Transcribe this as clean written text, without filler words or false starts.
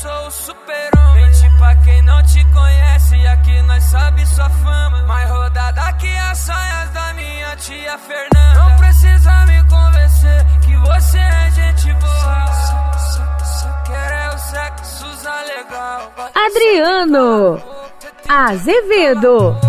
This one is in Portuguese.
sou o super-homem. Mente pra quem não te conhece, aqui nós sabe sua fama. Mais rodada que as saias da minha tia Fernanda. Não precisa me convencer que você é gente boa. Só quer é o sexo legal. Adriano Azevedo.